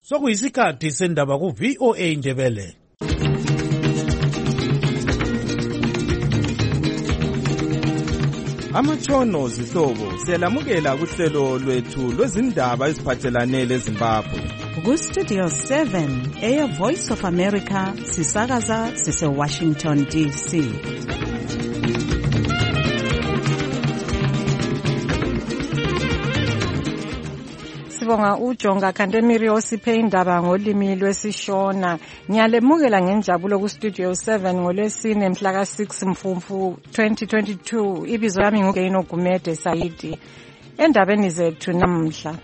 Sokuyisikhathi sendaba ku-VOA Indebele. Amatshono zihlobo siyalamukela kuhlelo lwethu lwezindaba eziphathelane leZimbabwe. Ku-Studio 7 Air Voice of America sisakaza sise-Washington DC. Sibonga uJonga Kandemiri osiphe indaba ngolimi lwesiShona. Ngiyalemukela ngenjabulo ku-Studio 7 ngolwesine mhla ka-6 Mfumfu 2022. Ibizo lami nguGeno Gumede Saidi. Endabeni zethu namhla.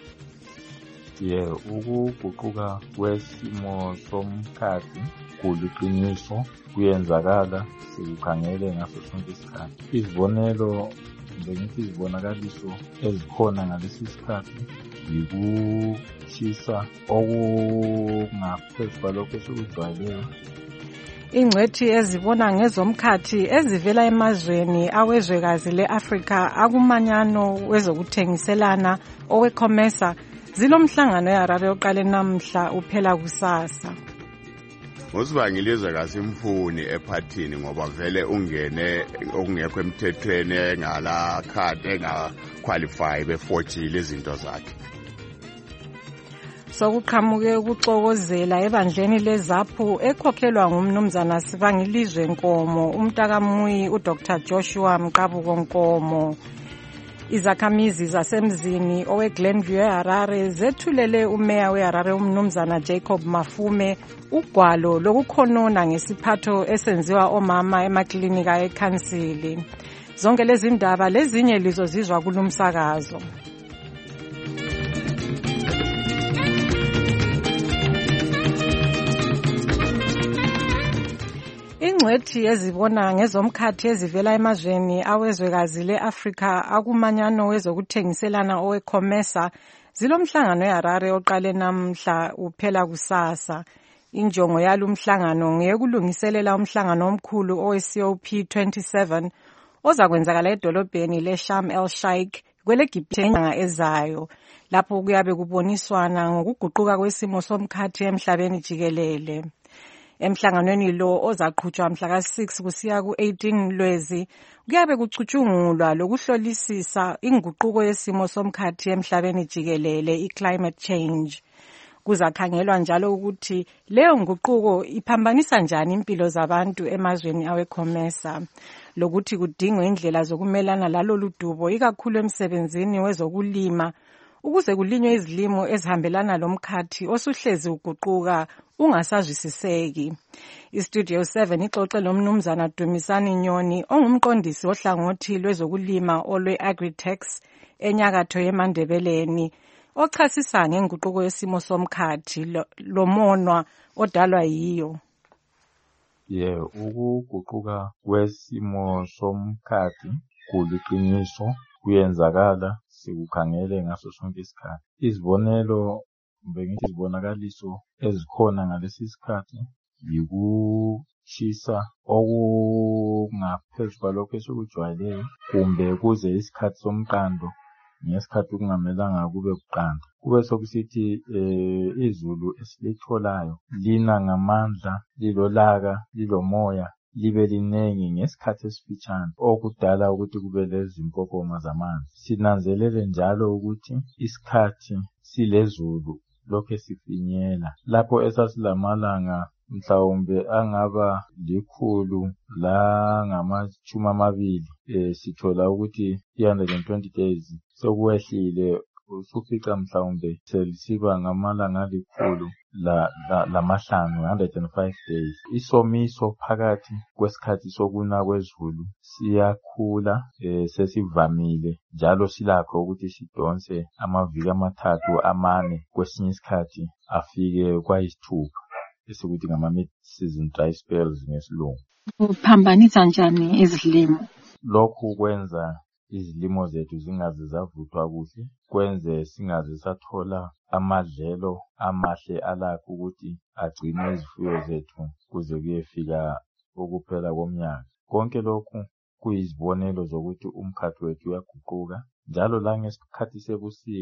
Ukuguquka kwesimo somkhathi kuliqiniso kuyenzakala sikukhangele ngaso sonke isikhathi. Izibonelo bengithi izibonakaliso ezikhona ngalesi sikhathi yikushisa okungaphezu kwalokho esikujwayeleyo. Ingcwethi ezibona ngezomkhathi ezivela emazweni awezwekazi le-Afrika akumanyano wezokuthengiselana oweCOMESA zilomhlangano eHarare oqale namhla uphela kusasa. Usibangile izwekazi imfuni ephathini ngoba vele ungene okungekho emthethweni engala card engaqualify befojile izinto zakhe. Sokuqhamuke ukuxokozela ebandleni leZAPHU ekhokhelwa ngumnumzana Sibangilizwe Nkomo, umntakaMuyi uDr Joshua Mqabuko Nkomo. Izakhamizi zasemzini oweGlenview eHarare zethulele umeya weHarare umnumzana Jacob Mafume ugwalo lokukhonona ngesiphatho esenziwa omama emaklinika ekhansili. Zonke lezi ndaba lezinye lizozizwa kulumsakazo. Ingcwethi ezibona ngezomkhathi ezivela emazweni awezwekazi le-Afrika akumanyano wezokuthengiselana oweCOMESA zilomhlangano eHarare oqale namhla uphela kusasa. Injongo yalumhlangano ngeyokulungiselela umhlangano omkhulu owe-COP 27 ozakwenzakala edolobheni leSharm el-Sheikh kweleGibhithe enyanga ezayo, lapho kuyabe kuboniswana ngokuguquka kwesimo somkhathi emhlabeni jikelele. Emhlanganweni lo ozaqhutshwa mhla ka-6 kusiya ku-18 Lwezi kuyabe kucutshungulwa lokuhlolisisa inguquko yesimo somkhathi emhlabeni jikelele i-climate change. Kuzakhangelwa njalo ukuthi leyo nguquko iphambanisa njani impilo zabantu emazweni aweCOMESA, lokuthi kudingwe indlela zokumelana lalolu dubo ikakhulu emsebenzini wezokulima ukuze kulinywe izilimo ezihambelana lomkhathi osuhlezi uguquka ungasazwisiseki. iStudio 7 ixoxe lomnumzana Dumisani Nyoni ongumqondisi ohlangothi lwezokulima olwe-Agritex enyakatho yeMandebeleni ochasisa ngenguquko yesimo somkhathi lomonwa odalwa yiyo. Ukuguquka kwesimo somkhathi kuliqiniso kuyenzakala sikukhangele ngaso sonke isikhathi. Izibonelo bengithi izibonakaliso ezikhona ngalesi sikhathi yikushisa okungaphezu kwalokho esikujwayeleyo kumbe kuze isikhathi somqando ngesikhathi kungamelanga kube kuqanda. Kube sokusithi izulu esilitholayo lina ngamandla, lilolaka, lilomoya, libe linengi ngesikhathi esifitshane okudala ukuthi kube lezimpophoma zamanzi. Sinanzelele njalo ukuthi isikhathi silezulu lokho sifinyela lapho esasilamalanga mhlawumbe angaba 100 la ngama-20 sithola ukuthi 320 days sokwehlile usufica mhlawumbe selisiba ngamalanga 100 lamahlanu 105 days. Isomiso phakathi kwesikhathi sokuna kwezulu siyakhula sesivamile njalo silakho ukuthi sidonse amaviki 3-4 kwesinye isikhathi afike kwayisithupha esikuthi ngama-mid-season dry spells ngesilungu. Uphambanisa njani izilimo? Lokhu kwenza izilimo zethu zingaze zavuthwa kuhle, kwenze singaze sathola amadlelo amahle alakho ukuthi agcine izifuyo zethu kuze kuyefika ukuphela komnyaka. Konke lokhu kuyizibonelo zokuthi umkhathi wethu uyaguquka njalo la ngesikhathi sebusika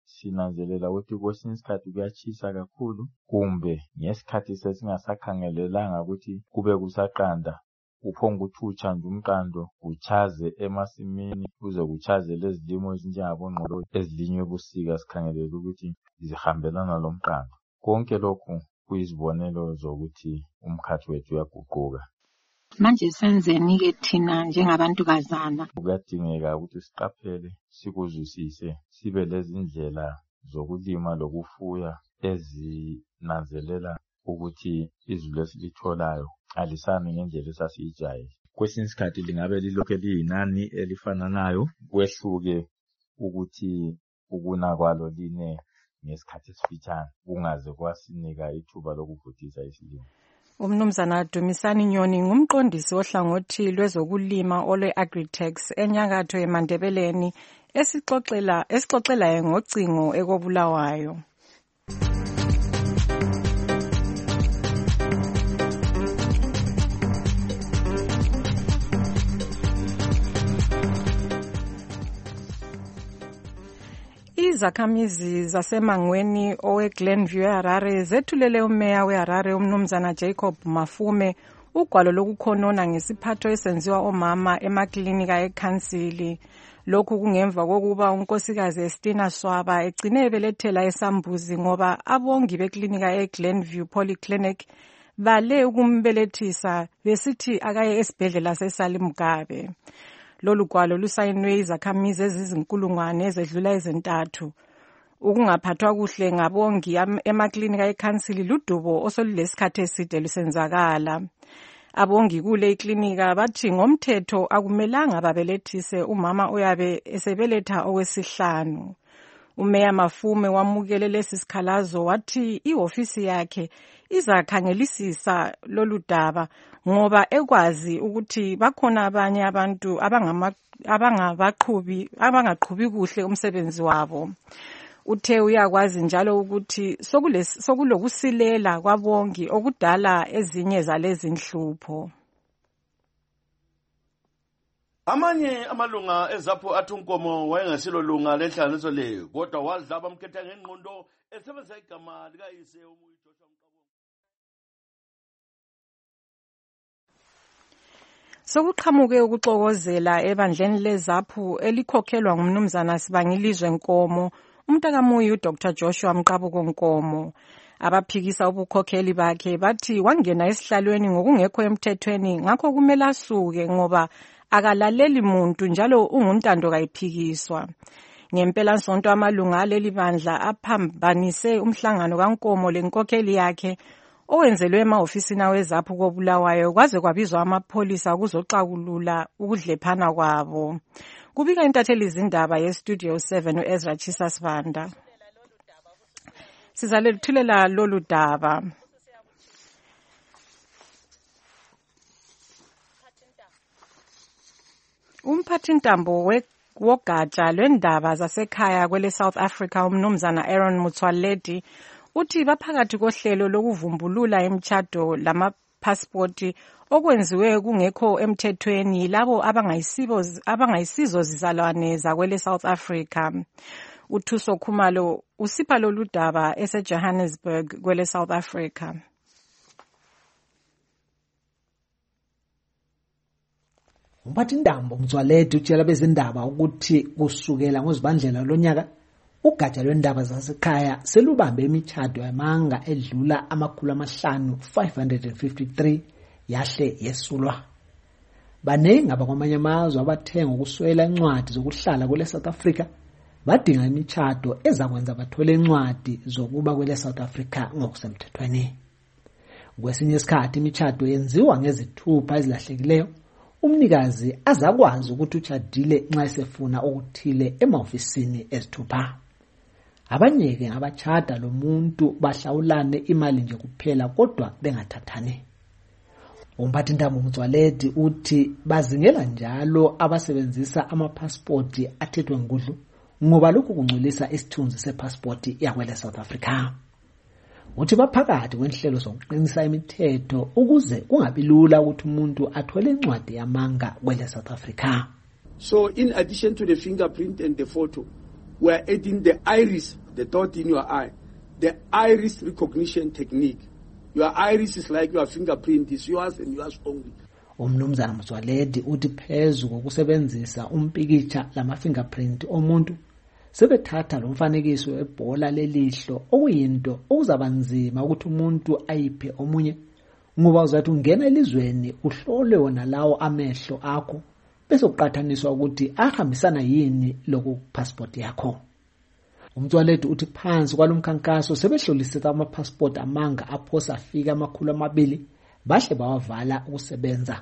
sinanzelela ukuthi kwesinye isikhathi kuyachisa kakhulu, kumbe ngesikhathi sesingasakhangelelanga ukuthi kube kusaqanda, uphonga ukuthi utsha nje umqando uchaze emasimini kuze kuchaze lezi zilimo ezinjengabongqolo ezilinywe ebusika sikhangelela ukuthi zihambelana lomqando. Konke lokhu kuyizibonelo zokuthi umkhathi wethu uyaguquka. Manje senzeni-ke thina njengabantukazana? Kuyadingeka ukuthi siqaphele, sikuzwisise, sibe lezi ndlela zokulima lokufuya ezinanzelela ukuthi izulu esilitholayo alisani ngendlela esasiyijayele. Kwesinye isikhathi lingabe lilokhe liyinani elifananayo, kwehluke ukuthi ukuna kwalo line ngesikhathi esifitshane, kungaze kwasinika ithuba lokuvutisa isilimo. Umnumzana Dumisani Nyoni ngumqondisi ohlangothi lwezokulima olwe-Agritex enyakatho eMandebeleni esixoxela ngocingo ekobulawayo. Izakhamizi zasemangweni owe-Glenview eHarare zethulele umeya weHarare umnumzana Jacob Mafume ugwalo lokukhonona ngesiphatho esenziwa omama emaklinika ekhansili. Lokhu kungemva kokuba unkosikazi Estina Swaba egcine ebelethela eSambuzi ngoba abongi beklinika eGlenview Polyclinic bale ukumbelethisa besithi akaye esibhedlela seSalimgabe. Lolu gwalo lusayinwe izakhamizi ezizinkulungwane ezedlula ezintathu. Ukungaphathwa kuhle ngabongi emaklinika ekhansili ludubo osolulesikhathi eside lusenzakala. Abongi kule iklinika bathi ngomthetho akumelanga babelethise umama oyabe esebeletha okwesihlanu. Umeya Mafume wamukele lesi sikhalazo wathi ihofisi yakhe izakhangelisisa lolu daba ngoba ekwazi ukuthi bakhona abanye abantu abangaqhubi kuhle umsebenzi wabo. Uthe uyakwazi njalo ukuthi sokulokusilela kwabongi okudala ezinye zalezi nhlupho. Amanye amalunga ezapho athi uNkomo wayengasilo lunga lenhlanganiso leyo, kodwa wadla bamkhetha ngengqondo esebenzisa igama likayise uJoshua Mqabongo. Sokuqhamuke ukuxokozela ebandleni lezaphu elikhokhelwa ngumnumzana Sibangilizwe Nkomo, umntakamuyi uDr Joshua Mqabongo Nkomo. Abaphikisa ubukhokheli bakhe bathi wangena esihlalweni ngokungekho emthethweni, ngakho kumele asuke ngoba akalaleli muntu njalo unguntando kayiphikiswa. Ngempela sonto amalunga aleli bandla aphambanise umhlangano kaNkomo lenkokheli yakhe owenzelwe emahofisini awezaphu kobulawayo kwaze kwabizwa amapholisa ukuzoxakulula ukudlephana kwabo. Kubika intatheli izindaba yeStudio 7 uEzra Chisa Sivanda. Sizaluthulela lolu daba. Umphathintambo wogatsha lwendaba zasekhaya kwele South Africa umnumzana Aaron Motsoaledi uthi baphakathi kohlelo lokuvumbulula imtchado lamapasipoti okwenziwe kungekho emthethweni labo abangayisizo zizalwane zakwele South Africa. Uthuso Khumalo usipha lolu daba eseJohannesburg kwele South Africa. Umphathintambo Motsoaledi utshela bezindaba ukuthi kusukela ngozibandlela lonyaka ugatsha lwendaba zasekhaya selubambe imtchado yamanga edlula 553 yahle yesulwa. Baningi abakwamanye amazwe abathenga ukuswela incwadi zokuhlala kwele South Africa badinga imtchado ezakwenza bathole incwadi zokuba kwele South Africa ngokusemthethweni. Kwesinye isikhathi imtchado yenziwa ngezithupha ezilahlekileyo, umnikazi azakwazi ukuthi utshadile nxa esefuna okuthile emahofisini ezithupha. Abanye-ke abachada lo muntu bahlawulane imali nje kuphela kodwa bengathathani. Umphathintambo Motsoaledi uthi bazingela njalo abasebenzisa amapasipoti athethwe ngudlu ngoba lokhu kungcolisa isithunzi sepasipoti yakwele South Africa. Uthi baphakathi kwenhlelo zokuqinisa imithetho ukuze kungabi lula ukuthi umuntu athole incwadi yamanga kwele South Africa. So in addition to the fingerprint and the photo, we are adding the iris, the dot in your eye, the iris recognition technique. Your iris is like your fingerprint, is yours and yours only. Umnumzana Mzwaledi uthi phezu kokusebenzisa umpikitsha lama fingerprint omuntu sebethatha lo mfanekiso webhola lelihlo okuyinto okuzabanzima ukuthi umuntu ayiphe omunye ngoba uzathi ungena elizweni uhlole wona lawo amehlo akho bese uqhathaniswa ukuthi ahambisana yini lokhu passport yakho. Umzwaledi uthi phansi kwalomkhankaso sebehlolisisa ama passport amanga aphosa afika 200 bahle bawavala ukusebenza.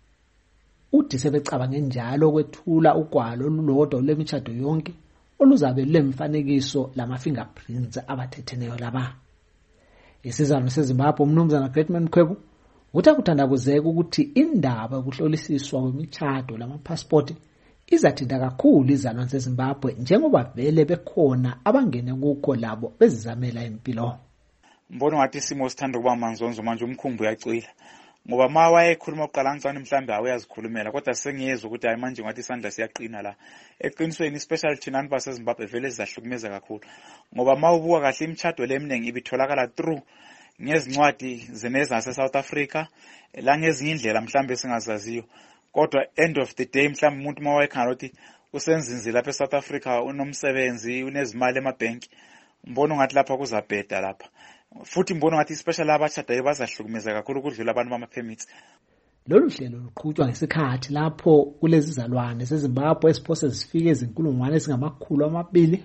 Uthi sebecabanga njalo kwethula ugwalo olulodwa lemishado yonke oluzabe lemfanekiso lama fingerprints abathetheneyo laba. Isizalo seZimbabwe umnumzana Greatman Khwebu uthakuthandabuzeka ukuthi indaba yokuhlolisiswa kwemishado lama passport izathinta kakhulu izalwane zeZimbabwe njengoba vele bekhona abangene kukho labo bezizamela impilo. Mbona ngathi isimo sithanda kuba manzonzo manje umkhumbu uyacwila ngoba ma wayekhuluma uqala kancane mhlambe awuyazikhulumela kodwa sengiyezwa ukuthi hayi manje ngathi isandla siyaqina la eqinisweni special thina baseZimbabwe vele sizahlukumeza kakhulu ngoba ma ubuka kahle imishado leminingi ibitholakala through ngezincwadi zeneza South Africa la ngezinye indlela mhlambe singazaziyo kodwa end of the day mhlambe umuntu ma wayekhana ukuthi usenzinzi lapha eSouth Africa unomsebenzi unezimali emabhenki mbona ngathi lapha kuzabheda lapha futhi mbona ngathi special abachadayo bazahlukumeza kakhulu ukudlula abantu bama permits. Lolu hlelo luqhutshwa ngesikhathi lapho kulezi izalwane zeZimbabwe esiphose zifike izinkulungwane ezingama200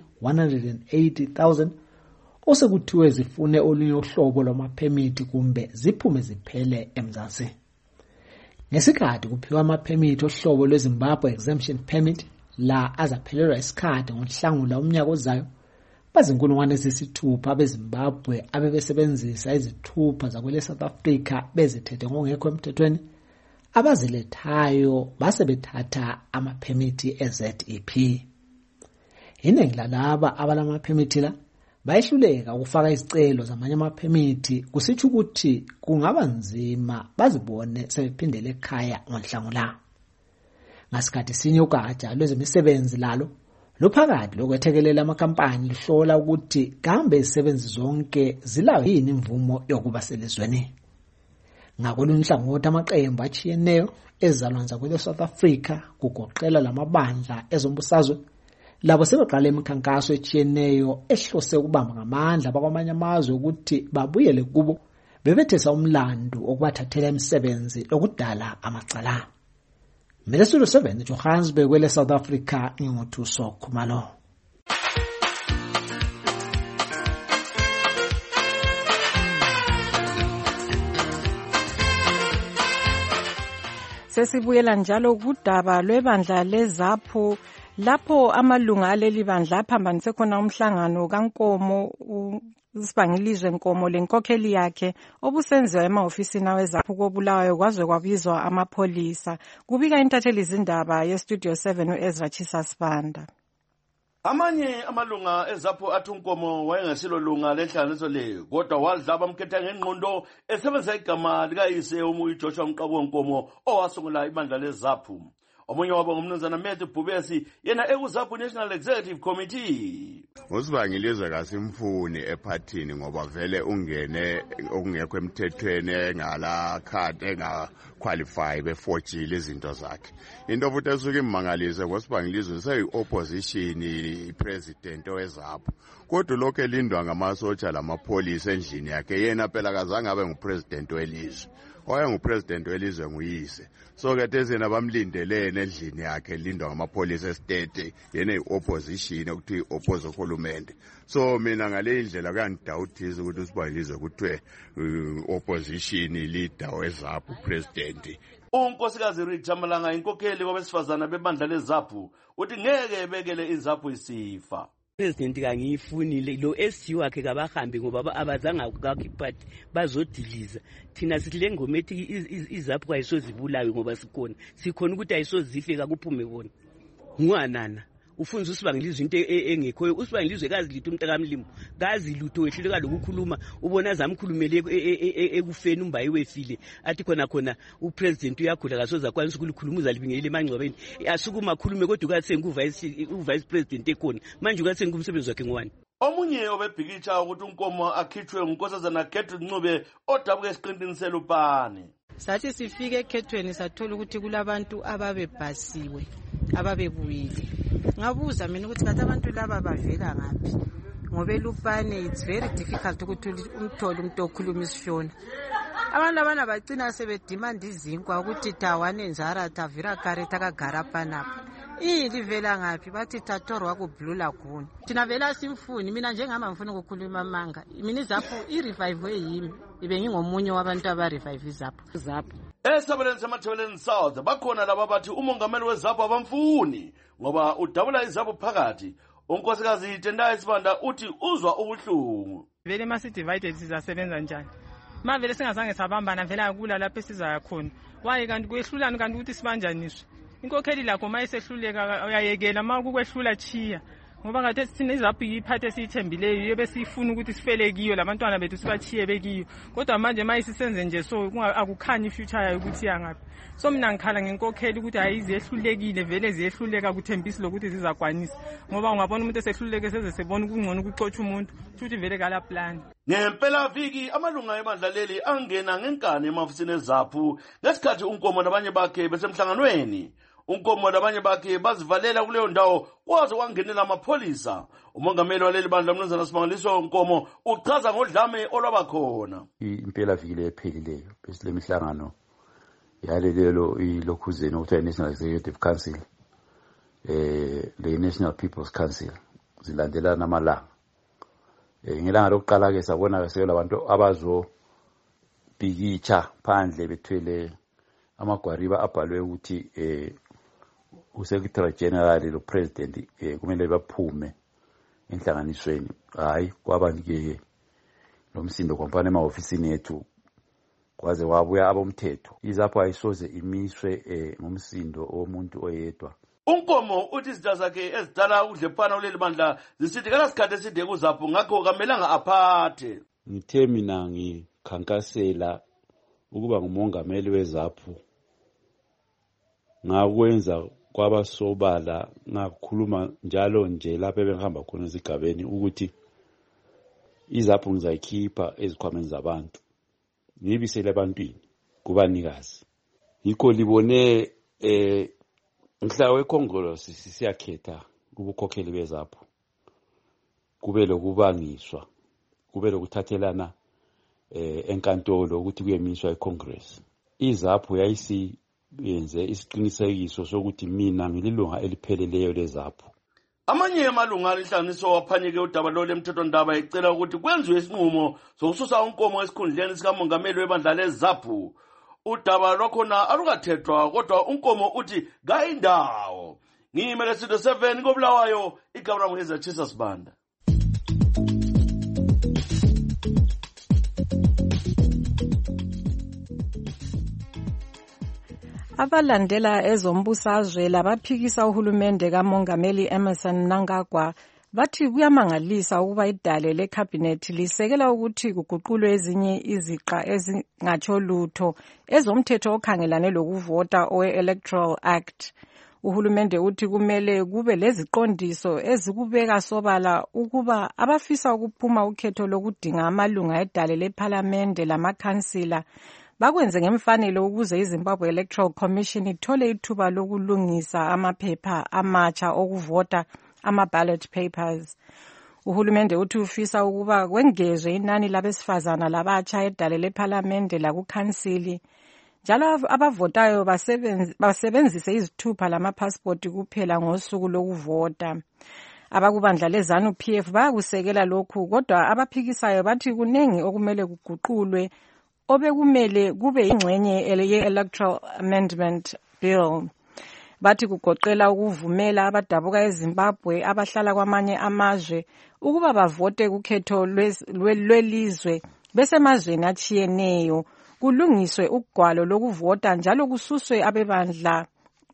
180,000 osekuthiwe zifune olunye uhlobo lwama permit kumbe ziphume ziphele eMzansi. Ngesikhathi kuphiwa ama permit ohlobo lweZimbabwe exemption permit la azaphelelwa isikhathi ngoNhlangula umnyaka ozayo bazinkulungwane ezisithupha beZimbabwe abebesebenzisa izithupha zakwele South Africa bezithethe ngokungekho emthethweni abazilethayo basebethatha ama permit eZEP. Iningi lalaba abalama permit la bayihluleka ukufaka izicelo zamanye ama permit kusitsho ukuthi kungaba nzima bazibone sebephindele ekhaya ngoNhlangula. Ngasikhathi sinye ugatsha lwezemisebenzi lalo luphakathi lokwethekelela amakampani lihlola ukuthi kambe izisebenzi zonke zilayo yini imvumo yokuba selizweni. Ngakolunye uhlangothi amaqembu achiyeneyo ezalwane zakwele South Africa kugoqela lamabandla ezombusazwe labo sebeqala imikhankaso echiyeneyo ehlose ukubamba ngamandla abakwamanye amazwe ukuthi babuyele kubo bebethesa umlando okubathathela imisebenzi lokudala amacala. Studio 7 Johannesburg kwele South Africa ngingothuso Khumalo. Sesibuyela njalo kudaba lwebandla leZAPU lapho amalunga aleli bandla aphambanise khona umhlangano kaNkomo Sibangilizwe Nkomo lenkokheli yakhe obusenziwa emahofisini aweZAPU koBulawayo kwaze kwabizwa amapholisa. Kubika intatheli izindaba yeStudio 7 uEzra Chisasibanda. Amanye amalunga eZAPU athi uNkomo wayengasilo lunga lenhlanganiso le kodwa wadlaba amkhetha ngengqondo esebenzisa igama likayise uJoshua Mqabu Nkomo owasungula ibandla leZAPU. Omunye wabo ngumnumzana Matthew Bhubesi yena ekuZAPU National Executive Committee. Usibangilizwe kasimfuni ephathini ngoba vele ungene okungekho emthethweni engala card engaqualify befojile izinto zakhe. Into futhi esuke imangalise ngosibangilizwe seyi-opposition ipresident weZAPU. Kodwa lokho elindwa ngamasotsha lamapholisa endlini yakhe yena phela kazange abe ngupresident welizwe. Wayengupresident welizwe nguyise. So ke thezena bamlindelene endlini yakhe lindwa ngamapholisa estate yena iopposition ukuthi oppose uhulumende. So mina ngale indlela kuyangidawuthiza ukuthi usibangilizwe kuthiwe opposition leader weZAPU president. uNkosikazi Rita Malanga inkokheli kwabesifazana bebandla leZAPU uthi ngeke ebekele iZAPU isifa. President kangiyifunile lo SG wakhe kabahambi ngoba abazanga kakiphathi bazodiliza thina sithi lengoma ethi iZAPU ayisozibulawe ngoba sikhona ukuthi ayisozifika kuphume bona ngwanana ufunza uSibangilizwe into engekhoyo. uSibangilizwe kazi litho umntakamlimo kazi lutho wehluleka lokukhuluma ubona zamkhulumele ekufeni umbayi wefile athi khona upresident uyakhula kasoza kwanisa ukulikhuluma uzalibingelele emangcwabeni asukuma khulume kodwa ukasengu uvice president ekhona manje ukasengu umsebenzi wakhe ngwani. Omunye obebhikitsha ukuthi unkomo akhitshwe ngunkosazana Gertrude Ncube odabuka esiqintini selupane. Sathi sifike ekhethweni sathola ukuthi kulabantu ababebhasiwe ababebuyile. Ngabuza mina ukuthi kathi abantu laba bavela ngaphi ngoba elupane it's very difficult ukuthi umthole umuntu okhuluma isishona. Abantu abana bagcina sebedimanda izinkwa ukuthi tawane njara tavira kareta kagara panapha. Livela ngaphi bathi tatorwa ku Blue Lagoon. Thina vela simfuni mina njengama ngifuna ukukhuluma manga. Mina izapho i-revive yimi. Ibe ngingomunye wabantu aba-revive izapho. Esabeleni semathebeleni South bakhona laba bathi umongameli wezapho abamfuni ngoba udabula izapho phakathi. Unkosikazi Tendai Sibanda uthi uzwa ubuhlungu. Vele masi divided sizasebenza njani? Mavele singazange sabambana vela kula lapho esizaya khona. Waye kanti kwehlulana kanti ukuthi sibanjaniswe. Inkokheli lakho mayisehluleka uyayekela makukwehlula chiya ngoba ngathi sine izapho iphathe esithembileyo yebe sifuna ukuthi sifele kiyo labantwana bethu sibachiye bekiyo kodwa manje mayisisenze nje so akukhanyi ifuture yayo ukuthi yangaphi. So mina ngikhala ngenkokheli ukuthi ayizehlulekile vele ziyehluleka kuthembisi lokuthi zizakwanisa ngoba ungabona umuntu esehluleke seze sebona ukungcono ukuxotsha umuntu futhi vele kala plan. Ngempela viki amalunga ebandla leli angena ngenkani emafisini ezapho ngesikhathi unkomo nabanye bakhe besemhlanganweni. Unkomo nabanye bakhe bazivalela kuleyo ndawo kwaze kwangenela amapholisa. Umongameli waleli bandla Mnumzana Sibangaliswe Nkomo uchaza ngodlame olwabakhona. Impela viki ephelileyo besile mihlangano yalelo ilokhuzeni okuthiwa National Executive Council le National People's Council zilandelana amalanga. Ngelanga lokuqala ke sabona sele abantu abazo bhikitsha phandle bethwele amagwariba abhalwe ukuthi uSecretary General lo President kumele baphume enhlanganisweni. Hayi kwabanike lomsindo kompane ema-ofisini ethu kwaze wabuya abomthetho. Izapho ayisoze imiswe ngomsindo omuntu oyedwa. Unkomo uthi izitha zakhe ezidala udlephana kuleli bandla zisithi kalasikhathi eside kuzapho ngakho kamelanga aphathe. Ngithe mina ngikhankasela ukuba ngumongameli wezapho ngakwenza kwabasobala ngakhuluma njalo nje lapho bengihamba khona ezigabeni ukuthi izapho ngizayikhipha ezikhwameni zabantu ngibisele abantwini kubanikazi. Yikho libone mhla wekhongolose siyakhetha ubukhokheli bezapho kube lokubangiswa kube lokuthathelana enkantolo ukuthi kuyemiswa eCongress. Izapho yenze isiqinisekiso sokuthi mina ngililunga elipheleleyo lezapho. Amanye amalunga alihlanganiso waphanyeke udaba lo lemthethondaba ecela ukuthi kwenziwe isinqumo sokususa unkomo esikhundleni sikamongameli webandla lezapho. Udaba lwakhona alukathethwa kodwa unkomo uthi kayindawo. Ngiyimele Studio 7 koBulawayo igabula ngeza Chisa Sibanda. Abalandela ezombusazwe labaphikisa uhulumende kamongameli Emmerson Mnangagwa bathi kuyamangalisa ukuba idale lecabinet lisekela ukuthi kuguqulwe ezinye iziqa ezingatsho lutho ezomthetho okhangelane lokuvota owe-Electoral Act. Uhulumende uthi kumele kube leziqondiso ezikubeka sobala ukuba abafisa ukuphuma ukhetho lokudinga amalunga edale lephalamende lamakhansila bakwenze ngemfanelo ukuze iZimbabwe Electoral Commission ithole ithuba lokulungisa amaphepha amatsha okuvota ama-ballot papers. Uhulumende uthi ufisa ukuba kwengezwe inani labesifazana labatsha edale lephalamende lakukhansili. Njalo abavotayo basebenzise izithupha lamapassport kuphela ngosuku lokuvota. Abakubandla lezanu PF bayakusekela lokhu kodwa abaphikisayo bathi kunengi okumele kuguqulwe obekumele kube ingxenye ye-Electoral Amendment Bill. Bathi kugoqela ukuvumela abadabuka eZimbabwe abahlala kwamanye amazwe ukuba bavote kukhetho lwelizwe besemazweni achiyeneyo, kulungiswe ugwalo lokuvota njalo kususwe abebandla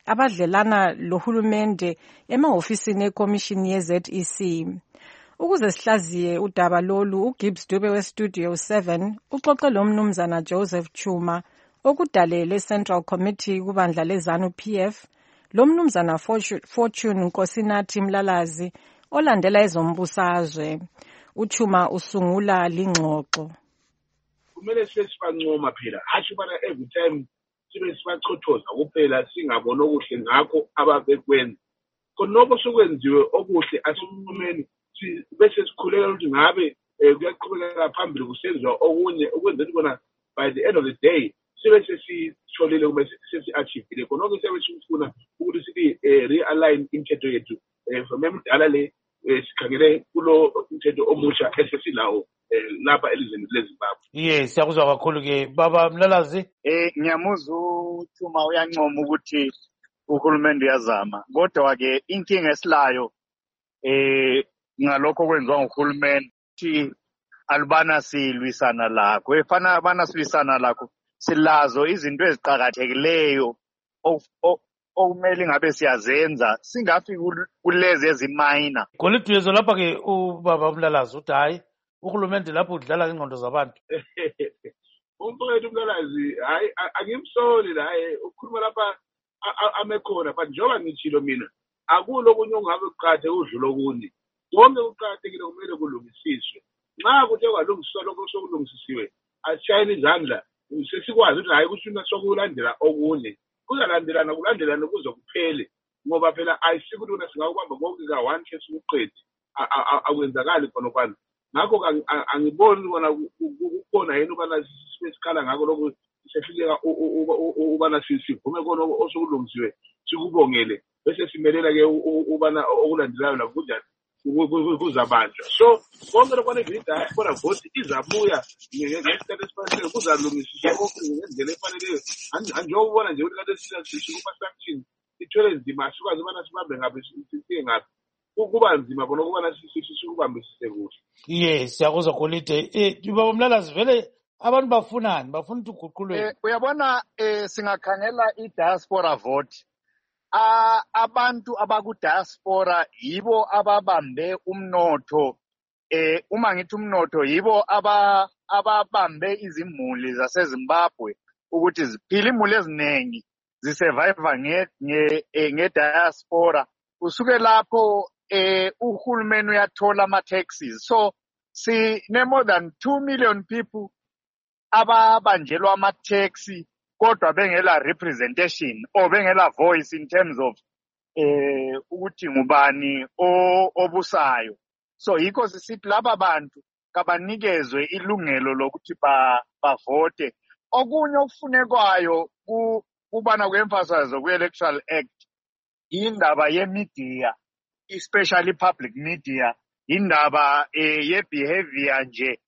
abadlelana lohulumende emahofisini ekomishini ye-ZEC. Ukuze sihlaziye udaba lolu, uGibbs Dube weStudio 7 uxoxe lo mnumzana Joseph Chuma okudalele Central Committee kubandla lezanu PF, lo mnumzana Fortune Nkosinathi Mlalazi olandela ezombusazwe. Uchuma usungula lingxoxo. Kumele sesibancoma phela hasho bana every time sibe sibachothoza kuphela singabona okuhle ngakho ababekwenza konoko sokwenziwe okuhle asiphumeni bese sikhulela ukuthi ngabe kuyaqhubeka phambili kusenziwa okunye ukwenza ukuthi bona by the end of the day sibe sesitholile kube sesi-achievile konoko siyabe sifuna ukuthi sibe realign imithetho yethu from emidala le sikhangele kulo umthetho omusha esesilawo lapha elizweni leZimbabwe. Yes, siyakuzwa kakhulu ke baba Mlalazi. Ngiyamuzwa uThuma uyancoma ukuthi uhulumende uyazama kodwa ke inkinga esilayo ngalokho kwenziwa nguhulumende ukuthi alubana silwisana lakho efana bana silwisana lakho silazo izinto eziqhakathekileyo okumele ngabe siyazenza singafiki kulezi ezimayina. Golidwezo lapha ke ubaba Mlalazi uthi hayi uhulumende lapho udlala ingqondo zabantu. Umfowethu Mlalazi hayi angimsoli la ukhuluma lapha amekhona but njengoba ngitshilo mina akulo kunye ongabe uqhathe udlulo kuni konke uqhathekile kumele kulungisiswe nxa kuthe kwalungiswa lokho sokulungisisiwe asishayele izandla sesikwazi ukuthi hayi kushuna sokulandela okunye kuzalandelana kulandelana kuze kuphele ngoba phela ayisikuthi una singakubamba konke ka one case ukuqedi akwenzakali khona kwani ngakho angiboni bona kukhona yena ubana sisikhala ngakho lokho sehluleka ubana sivume khona osokulungisiwe sikubongele bese simelela ke ubana okulandelayo la kunjani kuzabanjwa so konke lokho nevida khona vote izabuya ngesikhathi esifanele kuzalungisiswa ngendlela efaneleyo anjengobona nje ukuthi kade sikuma sanction ithwele nzima sikwazi ubana sibambe ngaphi siye ngaphi kuba nzima bona ukubana sikubambisise kuhle. Yes, siyakuzwa Golide. Baba Mlalazi vele abantu bafunani bafuna ukuthi uguqulwe. Uyabona singakhangela i-diaspora vote. Abantu abaku-diaspora yibo ababambe umnotho. Uma ngithi umnotho yibo ababambe izimuli zaseZimbabwe ukuthi ziphile imuli eziningi zisurvive nge-diaspora. Usuke lapho uhulumeni uyathola ama-taxes. So more than 2 million people ababanjelwa ama-taxi kodwa bengela representation or bengela voice in terms of ukuthi ngubani obusayo. So yikho sisithi laba bantu kabanikezwe ilungelo lokuthi bavote. Okunye okufunekwayo kubana kwe-emphasize kwe-Electoral Act indaba ye-media, especially public media, indaba ye-behavior nje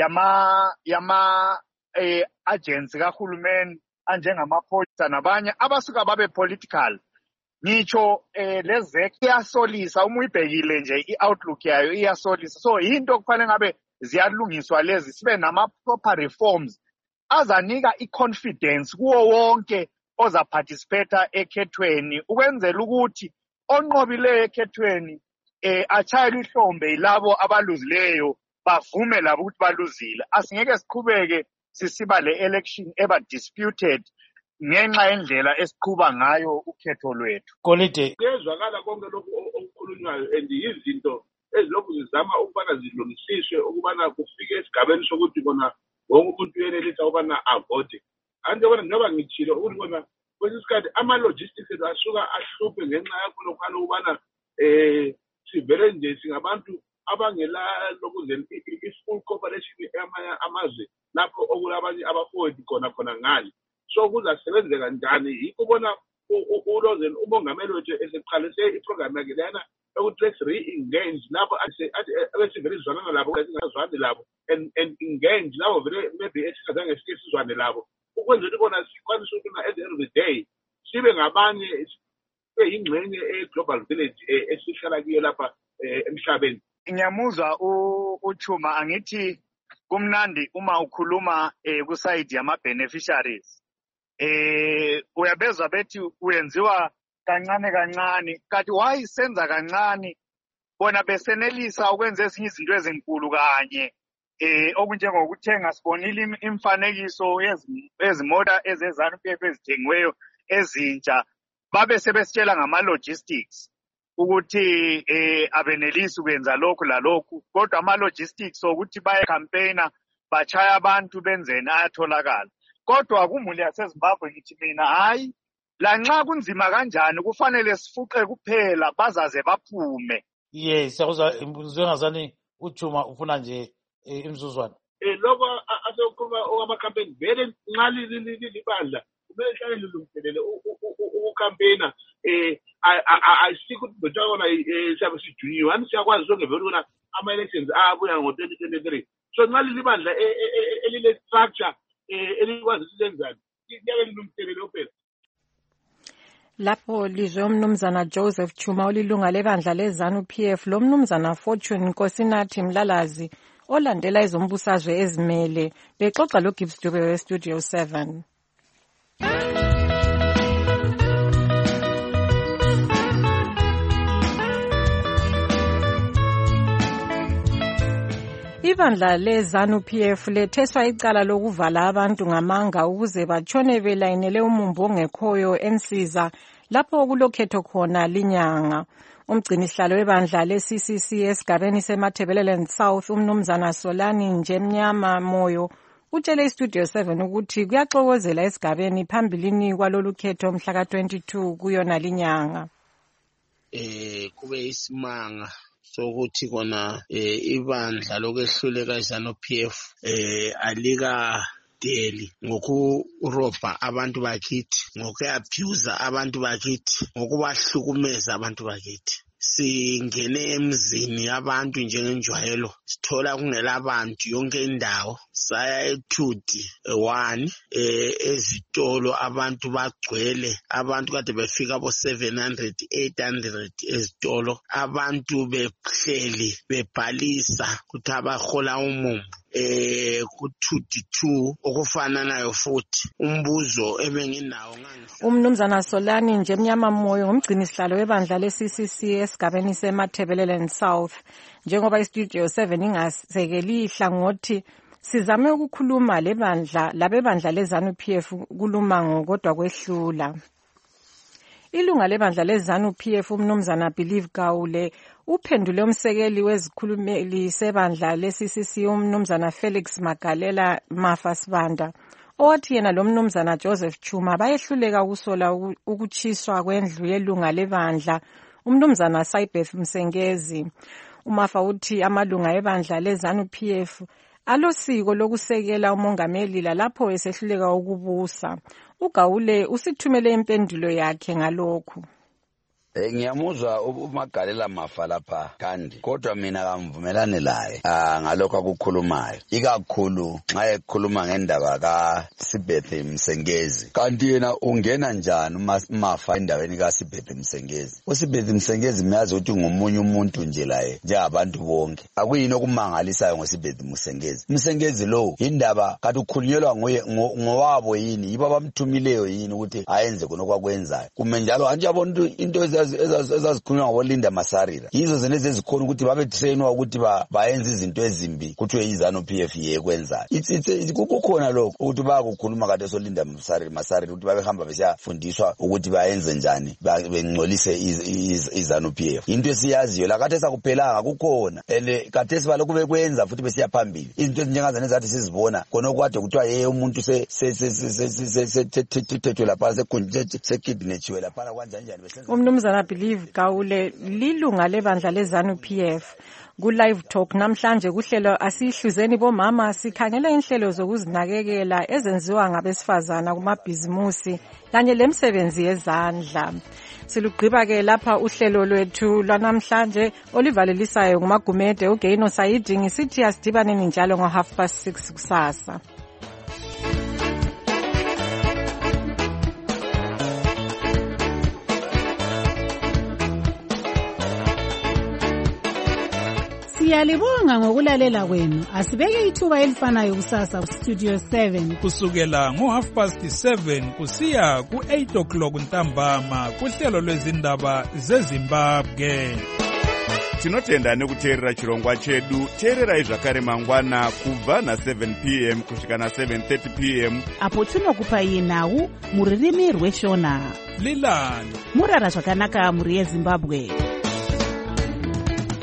yama agents kahulumeni anjengamaphoyisa nabanye abasuka babe political. Ngitsho lezek iyasolisa uma uyibhekile nje i-outlook yayo iyasolisa. So into kufanele ngabe ziyalungiswa lezi sibe nama-proper reforms azanika i-confidence kuwo wonke ozaparticipate ekhethweni ukwenzela ukuthi onqobileyo ekhethweni achayela ihlombe yilabo abaluzileyo bavume labo ukuthi baluzile. Asingeke siqhubeke sisiba le-election eba disputed ngenxa yendlela esiqhuba ngayo ukhetho lwethu. Golide. Kuyezwakala konke lokhu okukhulunywayo and yizinto ezilokhu zizama ukubana zilungisiswe ukubana kufike esigabeni sokuthi bona wonke umuntu uyenelisa ukubana avote. Andibona njengoba ngitshilo ukuthi bona kwesinye isikhathi ama-logistics ethu asuka ahluphe ngenxa yakho lokhana ukubana sivele nje singabantu abangela lokuze i-full cooperation amazwe lapho okulabanye abafowethu khona ngale. So kuzasebenzeka njani yikho ubona uLozen umongameli wethu eseqalise iprogram yakhe lana ukuthi let's re-engage lapho abesivele sizwana labo esingazwani labo and engage labo vele maybe esingazange sike sizwane labo ukwenza ukuthi bona sikwanise ukuthi at the end of the day sibe ngabanye yingxenye e-global village esihlala kuyo lapha emhlabeni. Ngiyamuzwa uChuma angithi kumnandi uma ukhuluma kuside yama beneficiaries. Uyabezwa bethi uyenziwa kancane kancane kanti wayisenza kancane bona besenelisa ukwenza ezinye izinto ezinkulu kanye okunjengokuthenga sibonile imfanekiso yezimota ezeZANU-PF ezithengiweyo ezintsha babe sebesitshela ngama-logistics ukuthi abenelisi ukwenza lokhu lalokhu kodwa ama-logistics ukuthi baye-campaigner bachaya abantu benzeni ayatholakala kodwa kumuli yaseZimbabwe ngithi mina hayi lanxa kunzima kanjani kufanele sifuqe kuphela bazaze baphume. Yes, siyakuzwa imbuzo engazani uJuma ufuna nje imzuzwana. Lokho asekukhuluma okwama-campaign vele nxa libandla kumele hlale lilungiselele ukucampaigner ayisikho ukuthi betshakona siyabe sijunyiwe ani siyakwazi sonke vele ukuna ama-elections abuya ngo-2023 so nxa lilibandla elile-structure elikwazi ukuthi lenzani liyabe lilungiselele uphela. Lapho lizwe umnumzana Joseph Chuma olilunga lebandla leZANU-PF lo mnumzana Fortune Nkosinathi Mlalazi olandela izombusazwe ezimele bexoxa lo Gibbs Dube weStudio 7. Ibandla leZANU-PF letheswa icala lokuvala abantu ngamanga ukuze batshone belayinele umumbu ongekhoyo ensiza lapho kulokhetho khona linyanga. Umgcinisihlalo webandla le-CCC esigabeni seMatabeleland South umnumzana Solani Njemnyama Moyo utshele iStudio 7 ukuthi kuyaxokozela esigabeni phambilini kwalolu khetho mhla ka-22 kuyona linyanga. Kube isimanga sokuthi kona ibandla lokwehluleka iZANU-PF alika deli ngokurobha abantu bakithi ngokuabuse abantu bakithi ngokubahlukumeza abantu bakithi singene emzini yabantu njengenjwayelo sithola kungela abantu yonke indawo saya eThudi 1 ezitolo abantu bagcwele abantu kade befika abo 700 800 ezitolo abantu behleli bebhalisa ukuthi abahola umumbu ku-2 okufananayo futhi umbuzo ebenginawo umnumzana Solani Njemnyama Moyo ngumgcinisihlalo webandla le-CCC esigabeni seMatabeleland South njengoba iStudio 7 ingasekeli ihlangothi sizame ukukhuluma labebandla leZANU-PF kulumango kodwa kwehlula. Ilunga lebandla leZANU-PF umnumzana Believe Gawule uphendule umsekeli wezikhulumeli sebandla le-CCC umnumzana Felix Magalela Mafasibanda owathi yena lo mnumzana Joseph Chuma bayehluleka ukusola ukuchiswa kwendlu yelunga lebandla umnumzana Saibeth Msengezi. Umafa uthi amalunga ebandla leZANU-PF alosiko lokusekela umongameli lapho esehluleka ukubusa. uGawule usithumele impendulo yakhe ngalokho. Ngiyamuzwa uMagalela Mafa lapha kandi kodwa mina kamvumelane laye ngalokho akukhulumayo ikakhulu nxa ekhuluma ngendaba kaSibeth Msengezi kanti yena ungena njani Mafa endaweni kaSibeth Msengezi. uSibeth Msengezi miyazi ukuthi ngomunye umuntu nje laye njengabantu bonke akuyini okumangalisayo ngoSibeth Msengezi. Msengezi lo indaba kathi ukhulunyelwa ngowabo yini yibo abamthumileyo yini ukuthi ayenze konokwenzayo kume njalo anjabona into ezazikhulunywa ngoLinda Masarira yizo zenezi ezikhona ukuthi babe trainwa ukuthi bayenze izinto ezimbi kuthiwe iZANU-PF yekwenzayo. Kukhona lokho ukuthi bayakukhuluma kade soLinda Masarira ukuthi babehamba besiyafundiswa ukuthi bayenze njani bengcolise iZANU-PF. Into esiyaziyo la kade sakuphelanga kukhona and kade sibalo kube kwenza futhi besiya phambili izinto ezinjengazane zathi sizibona khona kwade kuthiwa umuntu sethethwe lapha sekidnetchiwe lapha kanjani umnumzana Believe Gawule lilunga lebandla leZANU-PF ku-live talk namhlanje kuhlelo asihluzeni bomama sikhangela inhlelo zokuzinakekela ezenziwa ngabesifazana kumabhizimusi kanye lemsebenzi yezandla. Silugqiba-ke lapha uhlelo lwethu lwanamhlanje olivalelisayo ngumagumede uGeino Saidi ngisithi asidibaneni njalo ngo6:30 kusasa. Siyalibonga ngokulalela kwenu. Asibeke ithuba elifanayo kusasa Studio 7 kusukela ngo7:30 kusiya ku8 ntambama kuhlelo lwezindaba zeZimbabwe. Tinotenda nekuteerera chirongwa chedu. Teererai zvakare mangwana kubva na7 p.m. kusvika na7:30 p.m. apo tinokupai nhau mururimi rweshona. Lilani murara zvakanaka muri yeZimbabwe.